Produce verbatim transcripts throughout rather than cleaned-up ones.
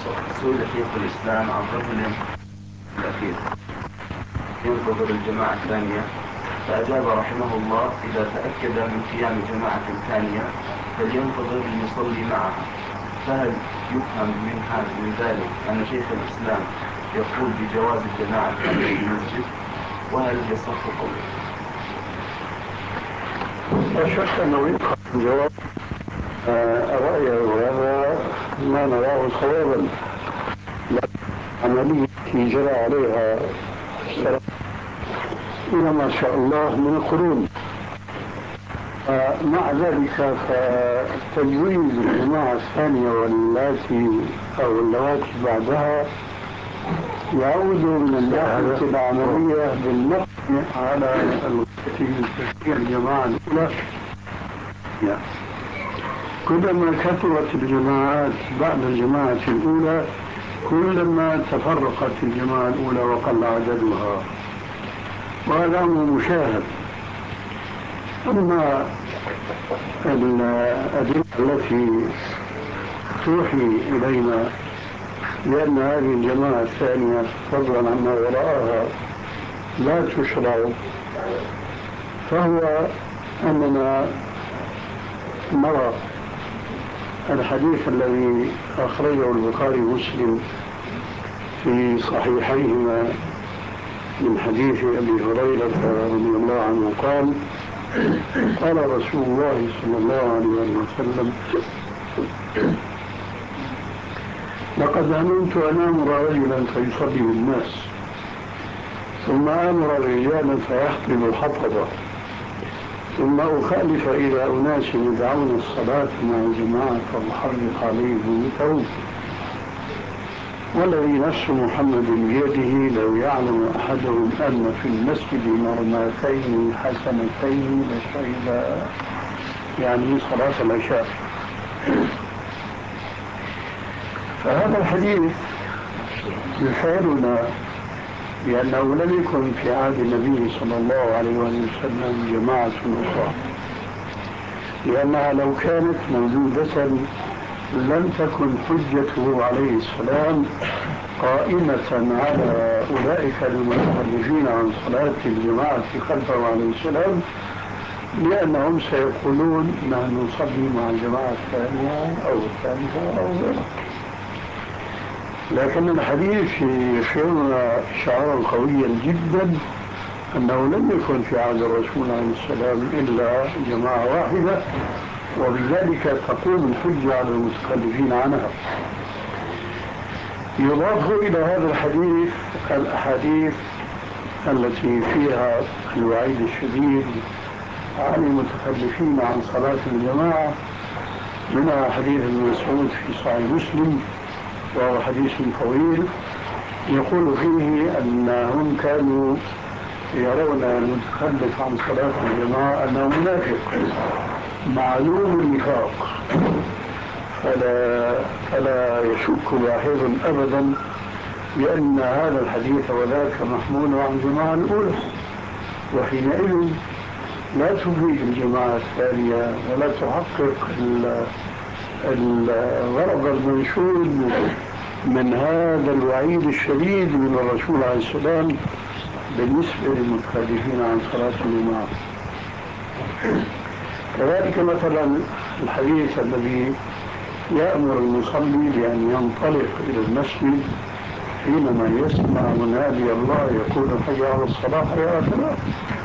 سئل شيخ الإسلام عن رجل الأخير ينتظر الجماعة الثانية، فأجاب رحمه الله: إذا تأكد من قيام جماعة ثانية فلينتظر المصلي معها. فهل يفهم من هذا من ذلك أن شيخ الإسلام يقول بجواز الجماعة الثانية في المسجد؟ وهل يصح قوله؟ لا شك أنه يفهم جواب رأيه، وهذا ما نراه صوابا. عملية جرى عليها إلى ما شاء الله من القرون. مع ذلك فتجويز الجماعة الثانية واللاتي أو اللواتي بعدها يعود من الناحية العملية بالنقد على التي تشكيل الجماعة الأولى. كلما كثرت الجماعات بعد الجماعة الأولى كلما تفرقت الجماعة الأولى وقل عددها، وهذا أمر مشاهد. أما الأدلة التي توحي إلينا بأن هذه الجماعة الثانية فضلا عما وراءها لا تشرع، فهو أننا نرى الحديث الذي أخرجه البخاري ومسلم في صحيحيهما من حديث أبي هريرة رضي الله عنه قال: قال رسول الله صلى الله عليه وسلم: لقد هممت أن آمر رجلا فيصلي بالناس، ثم آمر رجالا فيحطب حطبا، ثم أخالف إلى أناس يدعون الصلاة مع الجماعة فأحرق عليهم بيوتهم، والذي نفس محمد بيده لو يعلم أحدهم أن في المسجد مرماتين حسنتين لشهد يعني صلاة العشاء. فهذا الحديث يشعرنا بأنه لم يكن في عهد النبي صلى الله عليه وسلم جماعة أخرى، لأنها لو كانت موجودة لم تكن حجته عليه السلام قائمة على أولئك المتخلفين عن صلاة الجماعة خلفه عليه السلام، لأنهم سيقولون نحن نصلي مع الجماعة الثانية أو الثالثة أو غيرها. لكن الحديث يشعرنا شعورا قويا جدا أنه لم يكن في عهد الرسول عليه السلام إلا جماعة واحدة، وبذلك تقوم الحجة على المتخلفين عنها. يضاف إلى هذا الحديث الأحاديث التي فيها الوعيد الشديد عن المتخلفين عن صلاة الجماعة، منها حديث ابن مسعود في صحيح مسلم، وهو حديث طويل يقول فيه أنهم كانوا يرون المتخلف عن صلاة الجماعة أنه منافق معلوم النفاق، فلا, فلا يشك واحد أبدا بأن هذا الحديث وذاك محمول عن الجماعة الأولى، وحينئذ لا تفيد الجماعة الثانية ولا تحقق الغرض المنشود من هذا الوعيد الشديد من الرسول عليه السلام بالنسبة للمتخلفين عن صلاة الجماعة. كذلك مثلا الحديث الذي يأمر المصلي بأن ينطلق إلى المسجد حينما يسمع منادي الله يقول حي على الصلاة حي على الفلاح،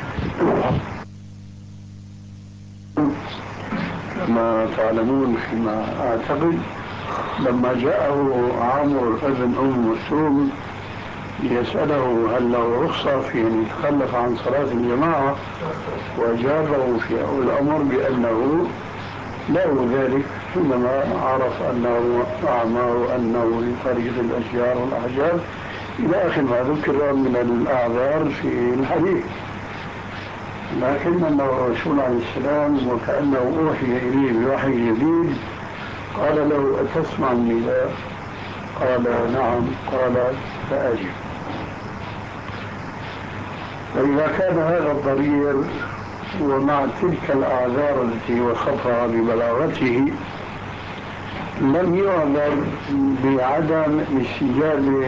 كما تعلمون فيما أعتقد لما جاءه عامر ابن أم مكتوم يسأله هل له رخصة في أن يتخلف عن صلاة الجماعة، وأجابه في أول الأمر بأنه له ذلك حينما عرف أنه أعمى وأنه لطريق الأشجار والأحجار إلى آخر ما ذكر من الأعذار في الحديث. لكن أن الرسول عليه السلام وكأنه أوحي إليه بوحي جديد قال له أتسمع النداء؟ قال نعم. قال فأجب. فإذا كان هذا الضرير ومع تلك الأعذار التي وصفها ببلاغته لم يعذر بعدم الاستجابة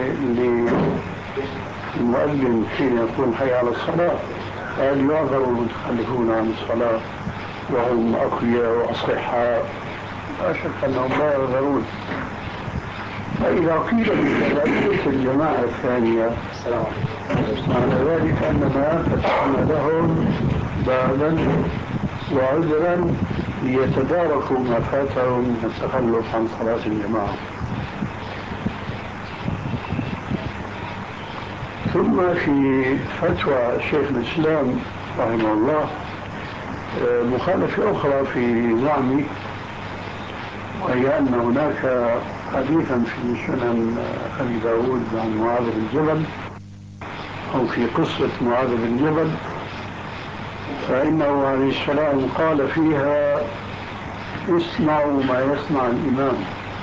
للمؤذن حين يقول حي على الصلاة، هل يعذر المتخلفون عن الصلاة وهم أقوياء وأصحاء؟ لا شك أنهم لا يعذرون. فإذا قيل بكذلك الجماعة الثانية معنى ذلك أننا فتحنا لهم بابا وعذرا ليتداركوا ما فاتهم من التخلف عن صلاة الجماعة. ثم في فتوى شيخ الإسلام رحمه الله مخالفة أخرى في زعمي، وهي أن هناك حديثا في سنن أبي داود عن معاذ بن جبل أو في قصة معاذ بن جبل، فإنه عليه السلام قال فيها اسمعوا ما يصنع الإمام،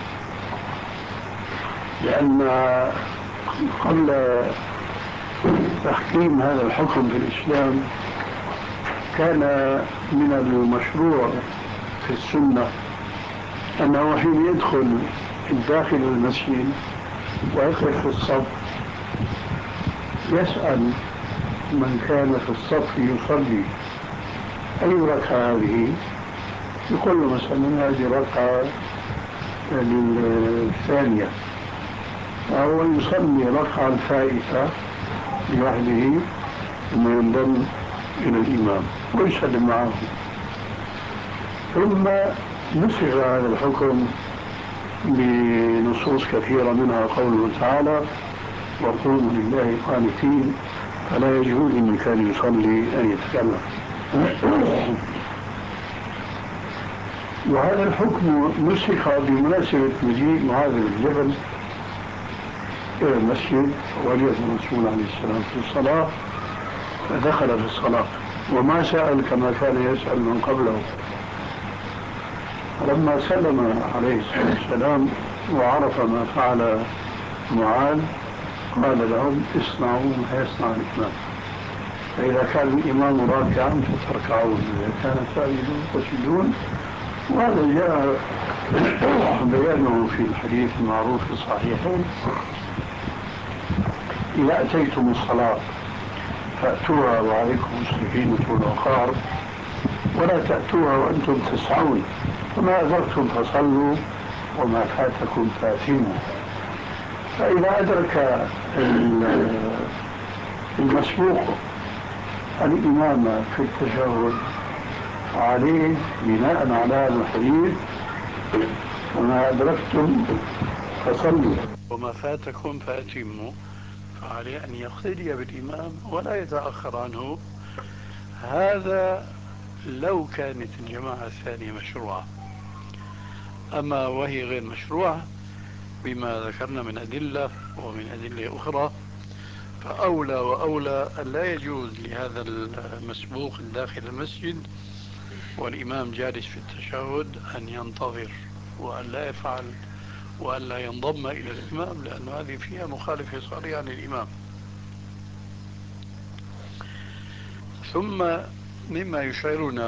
لأن قبل تحكيم هذا الحكم في الإسلام كان من المشروع في السنة أنه حين يدخل داخل المسجد ويقف في الصف يسأل من كان في الصف يصلي أي ركعة هذه، يقول له مثلا هذه ركعة الثانية، فهو يصلي ركعة الفائتة لوحده ثم ينضم إلى الإمام ويسلم معه. ثم نسخ هذا الحكم بنصوص كثيرة منها قوله تعالى وقوموا لله قانتين، فلا يجوز لمن كان يصلي أن يتكلم. وهذا الحكم نسخ بمناسبة مجيء معاذ بن جبل إلى المسجد ووجد الرسول عليه السلام في الصلاة فدخل في الصلاة وما سأل كما كان يسأل من قبله. لما سلم عليه الصلاة والسلام وعرف ما فعل معاذ قال لهم اصنعوا ما يصنع الإمام، فإذا كان الإمام راكعا فتركعون، إذا كان ساجدون تسجدون. وهذا جاء بيانه في الحديث المعروف في الصحيحين: إذا أتيتم الصلاة فأتوها وعليكم السكينة والوقار، ولا تأتوها وأنتم تسعون، وما أدركتم فصلوا وما فاتكم فأتموا. فإذا أدرك المسبوق الإمام في التشهد عليه بناء على هذا الحديث وما أدركتم فصلوا وما فاتكم فأتموا، فعليه أن يقتدي بالإمام ولا يتأخر عنه. هذا لو كانت الجماعة الثانية مشروعة، أما وهي غير مشروعة بما ذكرنا من أدلة ومن أدلة أخرى، فأولى وأولى أن لا يجوز لهذا المسبوق داخل المسجد والإمام جالس في التشهد أن ينتظر وأن لا يفعل وأن لا ينضم إلى الإمام، لأن هذه فيها مخالفة صريحة للإمام. ثم مما يشعرنا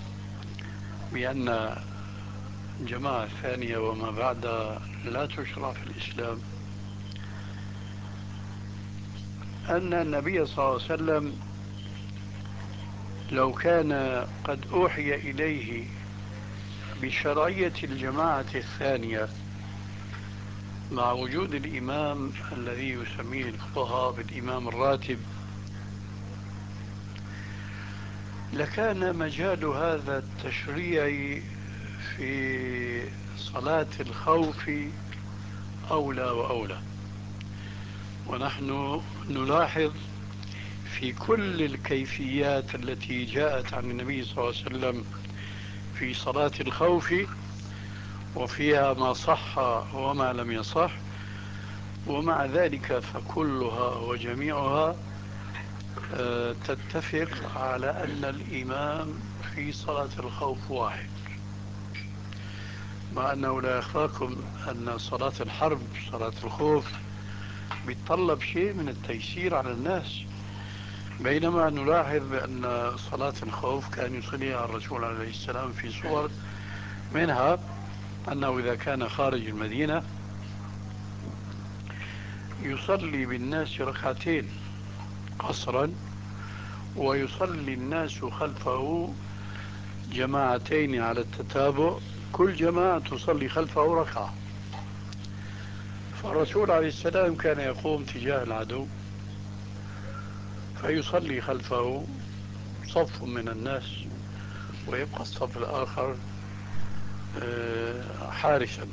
بأن الجماعة الثانية وما بعد لا تشرع في الإسلام أن النبي صلى الله عليه وسلم لو كان قد أوحي إليه بشرعية الجماعة الثانية مع وجود الإمام الذي يسميه الفقهاء بالإمام الراتب، لكان مجال هذا التشريع في صلاة الخوف أولى وأولى. ونحن نلاحظ في كل الكيفيات التي جاءت عن النبي صلى الله عليه وسلم في صلاة الخوف، وفيها ما صح وما لم يصح، ومع ذلك فكلها وجميعها تتفق على أن الإمام في صلاة الخوف واحد، مع أنه لا يخفاكم أن صلاة الحرب صلاة الخوف بيتطلب شيء من التيسير على الناس، بينما نلاحظ بأن صلاة الخوف كان يصليها الرسول عليه السلام في صور، منها أنه إذا كان خارج المدينة يصلي بالناس ركعتين قصرا، ويصلي الناس خلفه جماعتين على التتابع، كل جماعة تصلي خلفه ركعة. فالرسول عليه السلام كان يقوم تجاه العدو فيصلي خلفه صف من الناس، ويبقى الصف الآخر حارسا.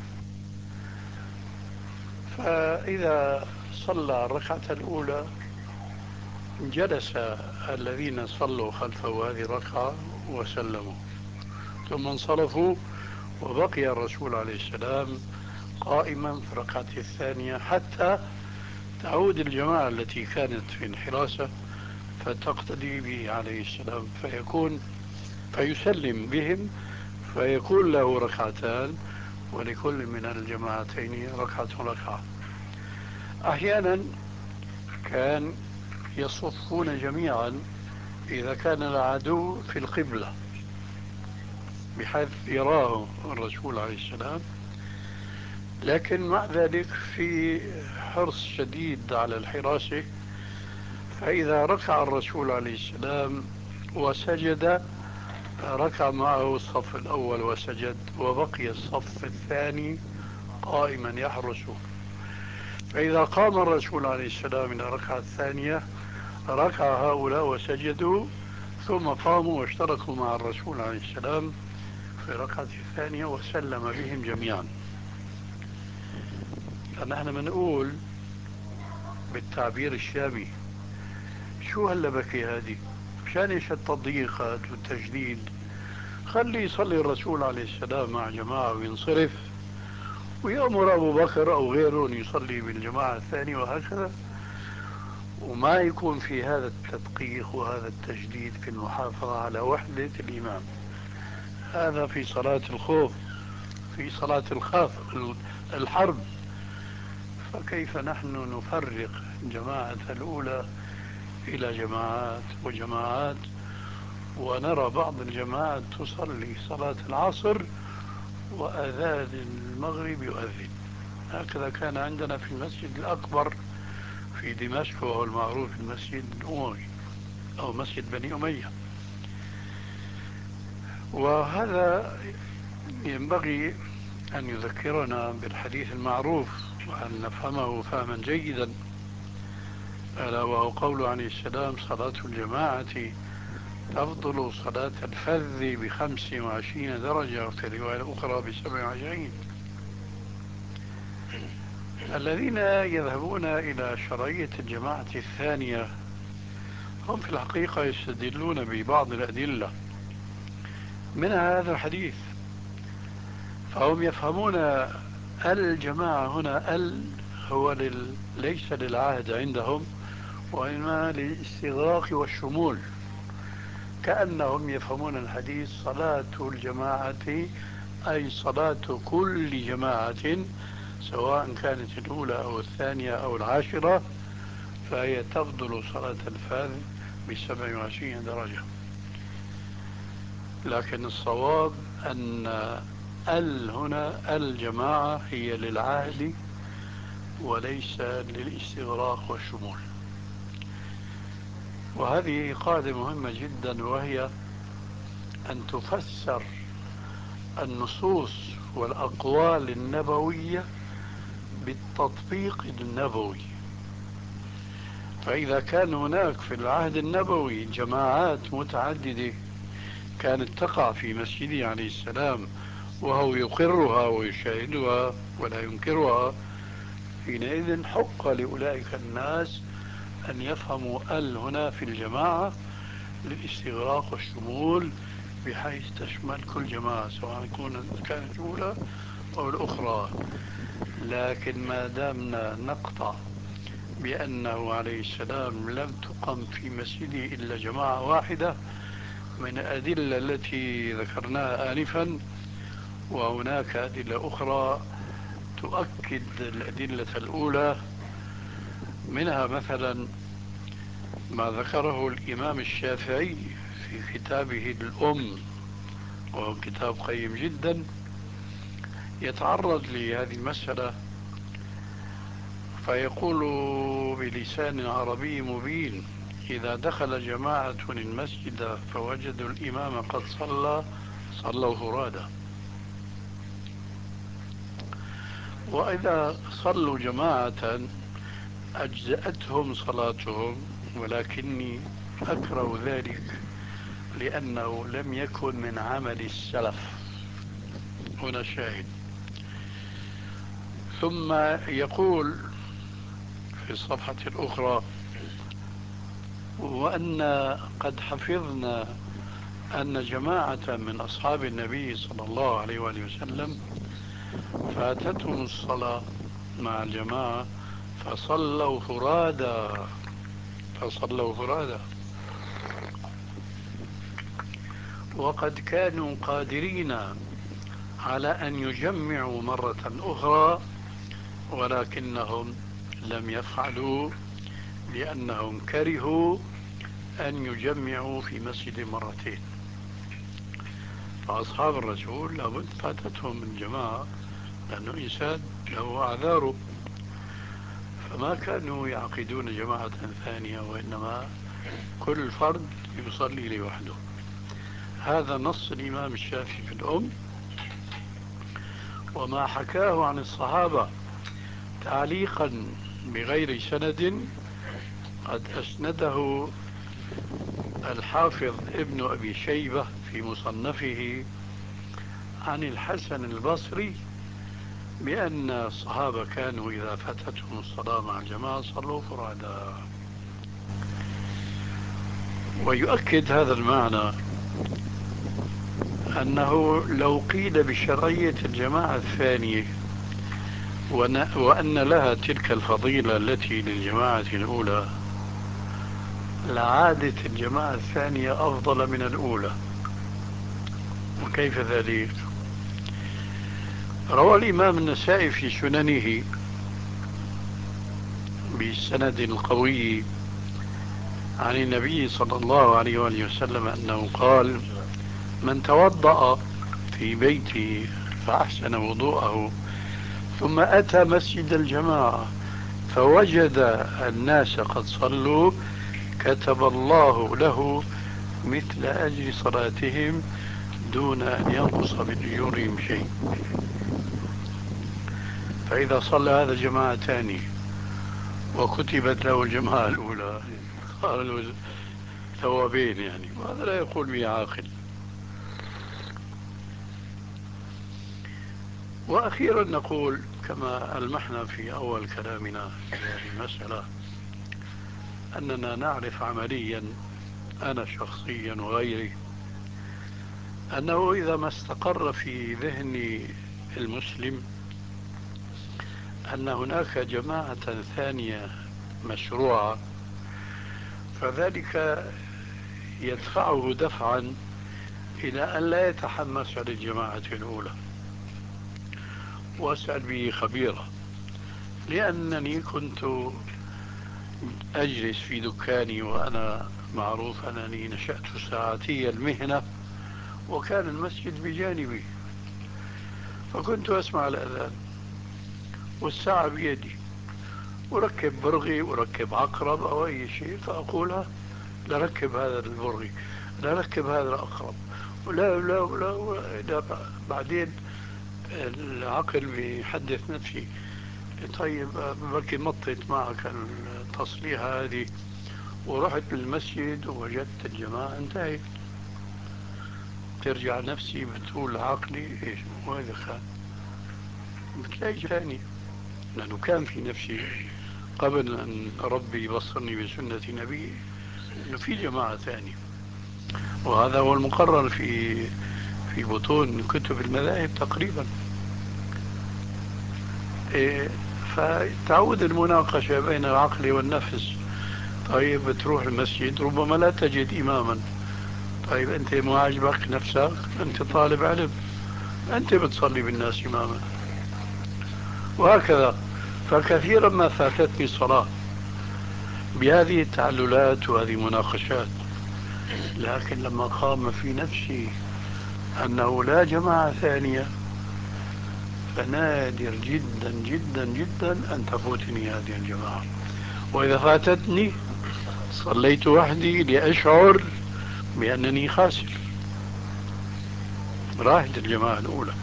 فإذا صلى الركعة الأولى جلس الذين صلوا خلفه هذه الركعة وسلموا، ثم انصرفوا، وبقي الرسول عليه السلام قائما في الركعة الثانية حتى تعود الجماعة التي كانت في الحراسة فتقتدي به عليه السلام، فيكون فيسلم بهم، فيكون له ركعتان ولكل من الجماعتين ركعة ركعة. أحيانا كان يصفون جميعا إذا كان العدو في القبلة بحيث يراه الرسول عليه السلام، لكن مع ذلك في حرص شديد على الحراسة. فإذا ركع الرسول عليه السلام وسجد ركع معه الصف الأول وسجد، وبقي الصف الثاني قائما يحرسه. فإذا قام الرسول عليه السلام إلى الركعة الثانية ركع هؤلاء وسجدوا، ثم قاموا واشتركوا مع الرسول عليه السلام في الركعة الثانية وسلم بهم جميعا. فنحن بنقول بالتعبير الشامي شو هاللبكة هذه؟ مشان ايش التضييقات والتجديد؟ خلي يصلي الرسول عليه السلام مع جماعة وينصرف، ويأمر أبو بكر أو غيره أن يصلي بالجماعة الثانية، وهكذا، وما يكون في هذا التدقيق وهذا التجديد في المحافظة على وحدة الإمام. هذا في صلاة الخوف، في صلاة الخاف الحرب. فكيف نحن نفرق جماعة الأولى إلى جماعات وجماعات، ونرى بعض الجماعات تصلي صلاة العصر وأذان المغرب يؤذن. هكذا كان عندنا في المسجد الأكبر في دمشق، وهو المعروف المسجد الأموي أو مسجد بني أمية. وهذا ينبغي أن يذكرنا بالحديث المعروف وأن نفهمه فهما جيدا، ألا وهو قول عليه السلام: صلاة الجماعة تفضل صلاة الفذ بخمس وعشرين درجة، وفي رواية أخرى بسبع وعشرين. الذين يذهبون إلى شرعية الجماعة الثانية هم في الحقيقة يستدلون ببعض الأدلة منها هذا الحديث، فهم يفهمون الجماعة هنا ال هو لل... ليس للعهد عندهم، وإنما للاستغراق والشمول، كأنهم يفهمون الحديث صلاة الجماعة أي صلاة كل جماعة سواء كانت الأولى أو الثانية أو العاشرة، فهي تفضل صلاة الفذ بسبع وعشرين درجة. لكن الصواب أن ال هنا الجماعة هي للعهد وليس للاستغراق والشمول. وهذه قاعدة مهمة جدا، وهي أن تفسر النصوص والأقوال النبوية بالتطبيق النبوي. فإذا كان هناك في العهد النبوي جماعات متعددة كانت تقع في مسجده عليه السلام وهو يقرها ويشاهدها ولا ينكرها، حينئذ حق لأولئك الناس أن يفهموا ال هنا في الجماعة للاستغراق والشمول، بحيث تشمل كل جماعة سواء كانت الأولى أو الأخرى. لكن ما دامنا نقطع بأنه عليه السلام لم تقم في مسجده إلا جماعة واحدة من الأدلة التي ذكرناها آنفا، وهناك أدلة أخرى تؤكد الأدلة الأولى، منها مثلا ما ذكره الإمام الشافعي في كتابه الأم، وهو كتاب قيم جدا، يتعرض لهذه المسألة فيقول بلسان عربي مبين: إذا دخل جماعة المسجد فوجدوا الإمام قد صلى صلوا فرادى، وإذا صلوا جماعة أجزأتهم صلاتهم، ولكني أكره ذلك لأنه لم يكن من عمل السلف. هنا شاهد. ثم يقول في الصفحة الأخرى: وأن قد حفظنا أن جماعة من أصحاب النبي صلى الله عليه وآله وسلم فاتتهم الصلاة مع الجماعة فصلوا فرادى فصلوا فرادى وقد كانوا قادرين على أن يجمعوا مرة أخرى، ولكنهم لم يفعلوا لأنهم كرهوا أن يجمعوا في مسجد مرتين. فأصحاب الرسول لابد فاتتهم الجماعة، لأنه إنسان له أعذاره، فما كانوا يعقدون جماعة ثانية، وإنما كل فرد يصلي لوحده. هذا نص الإمام الشافعي في الأم، وما حكاه عن الصحابة تعليقا بغير سند قد أسنده الحافظ ابن أبي شيبة في مصنفه عن الحسن البصري بأن الصحابة كانوا إذا فاتتهم الصلاة مع الجماعة صلوا فرادى. ويؤكد هذا المعنى أنه لو قيل بشرعية الجماعة الثانية وأن لها تلك الفضيلة التي للجماعة الأولى، لعادت الجماعة الثانية أفضل من الأولى. وكيف ذلك؟ روى الإمام النسائي في سننه بسند قوي عن النبي صلى الله عليه وآله وسلم أنه قال: من توضأ في بيته فأحسن وضوءه ثم أتى مسجد الجماعة فوجد الناس قد صلوا كتب الله له مثل أجر صلاتهم دون أن ينقص من أجورهم شيء. فإذا صلى هذا جماعة ثاني وكتبت له الجماعة الأولى صار له ثوابين يعني، وهذا لا يقول به عاقل. وأخيرا نقول كما ألمحنا في أول كلامنا في هذه المسألة أننا نعرف عمليا، أنا شخصيا وغيري، أنه إذا ما استقر في ذهن المسلم أن هناك جماعة ثانية مشروعة، فذلك يدفعه دفعا إلى أن لا يتحمس للجماعة الأولى. وأسأل به خبيرا، لأنني كنت أجلس في دكاني وأنا معروف أنني نشأت ساعتي المهنة، وكان المسجد بجانبي، فكنت أسمع الأذان والساعة بيدي، أركب برغي أركب عقرب أو أي شيء، فأقولها لركب هذا البرغي لركب هذا العقرب، ولا لا ولا لا. بعدين العقل بيحدث نفسي: طيب بركي مطت معك التصليحة هذه، ورحت للمسجد ووجدت الجماعة انتهت. ترجع نفسي بتقول عقلي ايش وهذا كان، بتلاقي ثاني، لأنه كان في نفسي قبل أن ربي يبصرني بسنة نبي أنه في جماعة ثانية. وهذا هو المقرر في في بطون كتب المذاهب تقريبا. إيه، فتعود المناقشة بين العقل والنفس. طيب بتروح المسجد ربما لا تجد إماما، طيب أنت مو عاجبك نفسك، أنت طالب علم، أنت بتصلي بالناس إماما، وهكذا. فكثيرا ما فاتتني الصلاة بهذه التعللات وهذه المناقشات، لكن لما قام في نفسي أنه لا جماعة ثانية فنادر جدا جدا جدا أن تفوتني هذه الجماعة، وإذا فاتتني صليت وحدي لأشعر بأنني خاسر، راحت الجماعة الأولى.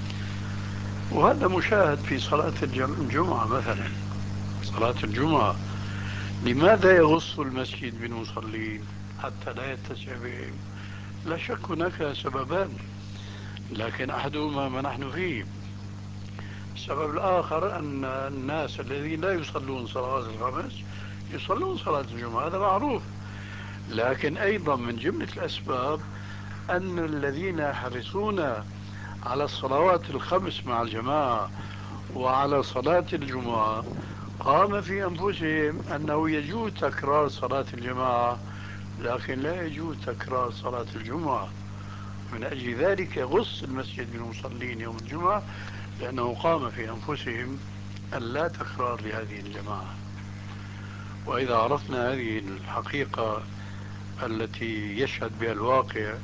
وهذا مشاهد في صلاة الجمعة مثلا. صلاة الجمعة لماذا يغص المسجد بالمصلين حتى لا يتسع بهم؟ لا شك هناك سببان، لكن أحدهما ما نحن فيه. السبب الآخر أن الناس الذين لا يصلون صلوات الخمس يصلون صلاة الجمعة، هذا معروف. لكن أيضا من جملة الأسباب أن الذين يحرصون على الصلوات الخمس مع الجماعة وعلى صلاة الجمعة قام في أنفسهم أنه يجوز تكرار صلاة الجماعة، لكن لا يجوز تكرار صلاة الجمعة. من أجل ذلك يغص المسجد بالمصلين يوم الجمعة، لأنه قام في أنفسهم أن لا تكرار لهذه الجماعة. وإذا عرفنا هذه الحقيقة التي يشهد بها الواقع،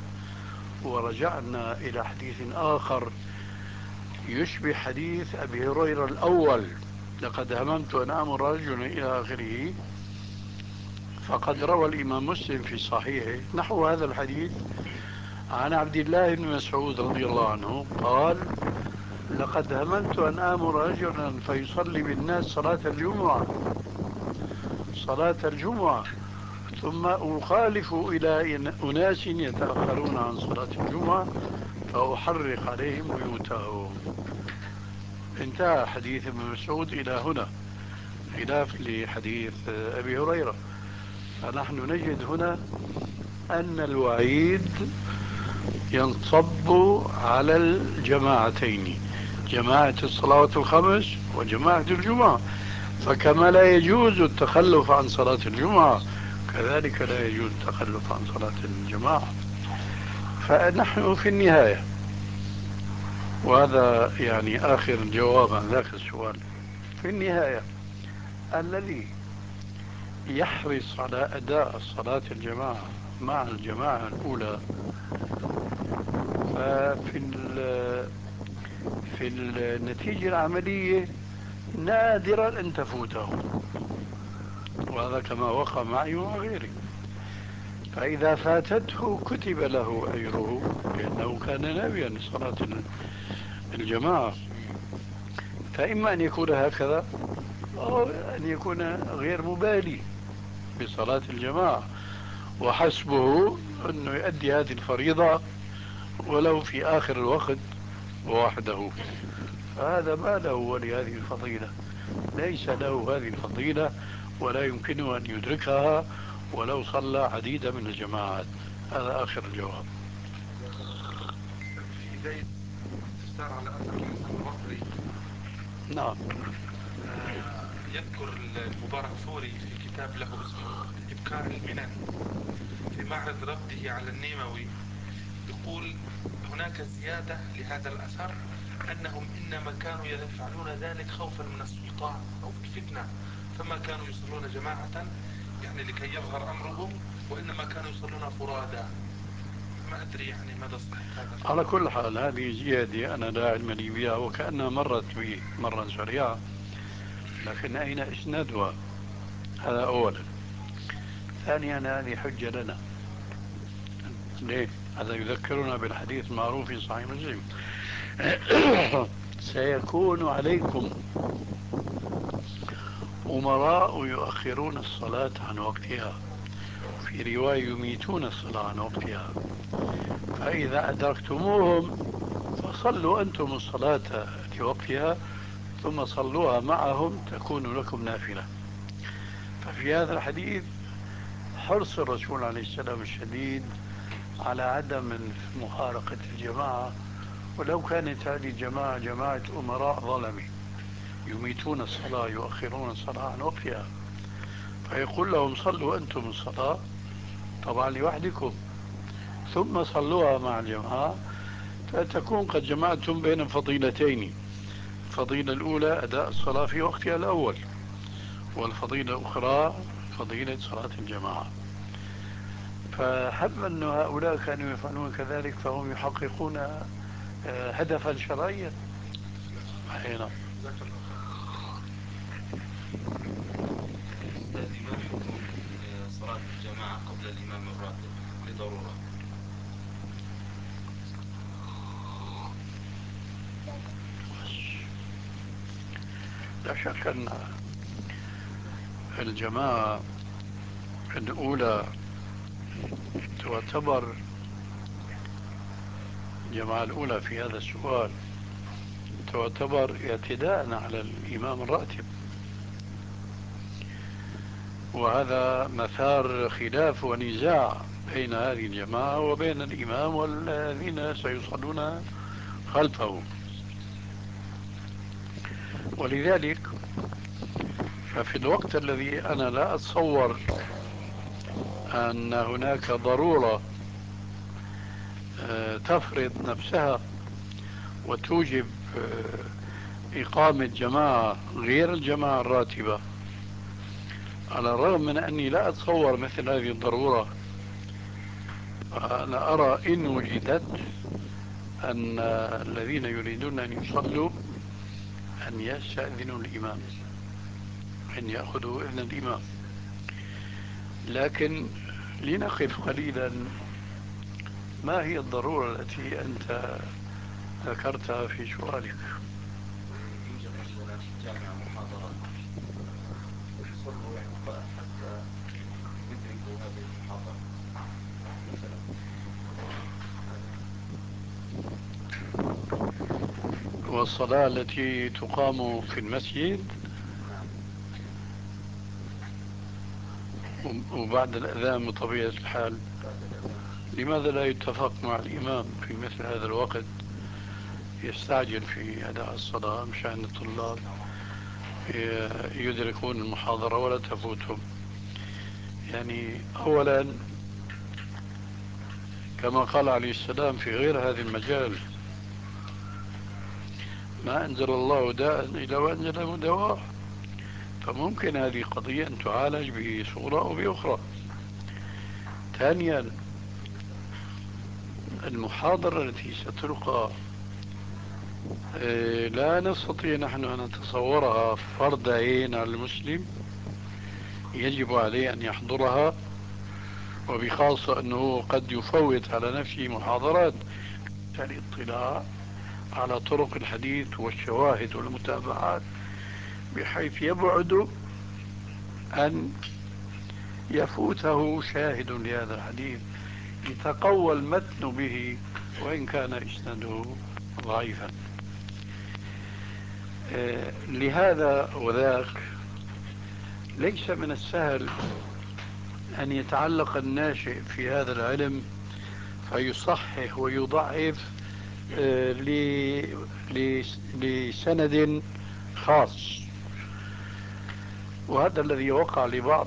ورجعنا إلى حديث آخر يشبه حديث أبي هريرة الأول، لقد هممت أن آمر رجلا إلى آخره، فقد روى الإمام مسلم في صحيحه نحو هذا الحديث عن عبد الله بن مسعود رضي الله عنه قال: لقد هممت أن آمر رجلا فيصلي بالناس صلاة الجمعة صلاة الجمعة ثم أخالف إلى أناس يتأخرون عن صلاة الجمعة فأحرق عليهم بيوتهم. انتهى حديث ابن مسعود إلى هنا، خلاف لحديث أبي هريرة. فنحن نجد هنا أن الوعيد ينصب على الجماعتين، جماعة الصلوات الخمس وجماعة الجمعة. فكما لا يجوز التخلف عن صلاة الجمعة كذلك لا يجوز التخلف عن صلاة الجماعة. فنحن في النهاية، وهذا يعني آخر الجواب عن ذاك السؤال، في النهاية الذي يحرص على أداء صلاة الجماعة مع الجماعة الأولى ففي في النتيجة العملية نادرا أن تفوته، وهذا كما وقع معي ومع غيري. فإذا فاتته كتب له أجره لأنه كان ناويا لصلاة الجماعة. فإما أن يكون هكذا أو أن يكون غير مبالي بصلاة الجماعة وحسبه أنه يؤدي هذه الفريضة ولو في آخر الوقت وحده. فهذا ما له ولهذه الفضيلة، ليس له هذه الفضيلة ولا يمكنه أن يدركها ولو صلى عديدة من الجماعات. هذا آخر الجواب. في بداية استفسار على أثر الحسن البصري. نعم. آه يذكر المبارك فوري في كتاب له اسمه إبكار المنن في معرض رده على النيموي، يقول هناك زيادة لهذا الأثر أنهم إنما كانوا يفعلون ذلك خوفا من السلطان أو الفتنة، فما كانوا يصلون جماعة يعني لكي يظهر أمرهم، وإنما كانوا يصلون فرادا. ما أدري يعني ماذا صحة هذا. على كل حال هذه زيادة أنا لا علم لي بها وكأنها مرت بي مرة سريعة، لكن أين إسنادها؟ هذا أولا. ثانيا هذه حجة لنا. ليه؟ هذا يذكرنا بالحديث المعروف في صحيح مسلم: سيكون عليكم أمراء يؤخرون الصلاة عن وقتها، في رواية يميتون الصلاة عن وقتها، فإذا أدركتموهم فصلوا أنتم الصلاة لوقتها ثم صلوها معهم تكون لكم نافلة. ففي هذا الحديث حرص الرسول عليه السلام الشديد على عدم مفارقة الجماعة، ولو كانت هذه الجماعة جماعة أمراء ظلمة يميتون الصلاة يؤخرون الصلاة عن وقتها، فيقول لهم صلوا أنتم الصلاة طبعا لوحدكم ثم صلوها مع الجماعة، فتكون قد جمعتم بين فضيلتين. الفضيلة الأولى أداء الصلاة في وقتها الأول، والفضيلة الأخرى فضيلة صلاة الجماعة. فحب أن هؤلاء كانوا يفعلون كذلك فهم يحققون هدفا شرعيا. أي نعم. جزاك الله خير. أستاذي، ما حكم آه، صلاة الجماعة قبل الإمام الراتب لضرورة؟ لا شك أن الجماعة الأولى تعتبر الجماعة الأولى في هذا السؤال تعتبر اعتداء على الإمام الراتب، وهذا مثار خلاف ونزاع بين هذه الجماعة وبين الإمام والذين سيصلون خلفه. ولذلك ففي الوقت الذي أنا لا أتصور أن هناك ضرورة تفرض نفسها وتوجب إقامة جماعة غير الجماعة الراتبة، على الرغم من أني لا أتصور مثل هذه الضرورة، أنا أرى إن وجدت أن الذين يريدون أن يصلوا أن يستأذنوا الإمام، أن يأخذوا إذن الإمام. لكن لنقف قليلا، ما هي الضرورة التي أنت ذكرتها في سؤالك؟ يوجد مثلا في الجامعة محاضرات، يصلوا يعني حتى يدركوا هذه المحاضرة مثلا. والصلاة التي تقام في المسجد وبعد الأذان بطبيعة الحال، لماذا لا يتفق مع الإمام في مثل هذا الوقت، يستعجل في أداء الصلاة مشان الطلاب يدركون المحاضرة ولا تفوتهم؟ يعني أولا كما قال عليه السلام في غير هذا المجال: ما أنزل الله داء إلا وأنزله دواء. فممكن هذه قضية أن تعالج بصورة أو بأخرى. ثانيا، المحاضرة التي ستلقى لا نستطيع نحن أن نتصورها فرض عين على المسلم، يجب عليه أن يحضرها، وبخاصة أنه قد يفوت على نفسه محاضرات الاطلاع على طرق الحديث والشواهد والمتابعات، بحيث يبعد أن يفوته شاهد لهذا الحديث يتقوى المتن به وإن كان إسناده ضعيفا. لهذا وذاك ليس من السهل أن يتعلق الناشئ في هذا العلم فيصحح ويضعف لسند خاص. وهذا الذي وقع لبعض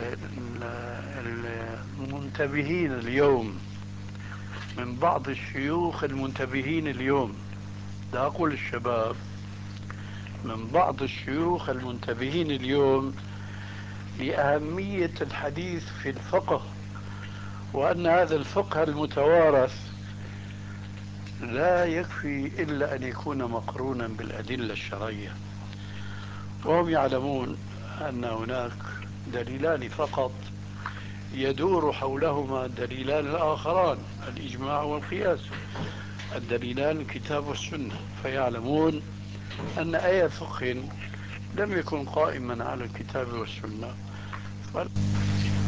المنتبهين اليوم، من بعض الشيوخ المنتبهين اليوم، لا أقول الشباب، من بعض الشيوخ المنتبهين اليوم لأهمية الحديث في الفقه، وأن هذا الفقه المتوارث لا يكفي إلا أن يكون مقرونا بالأدلة الشرعية، وهم يعلمون أن هناك دليلان فقط يدور حولهما دليلان الآخران: الإجماع والقياس. الدليلان الكتاب والسنة، فيعلمون أن أي فقه لم يكن قائما على الكتاب والسنة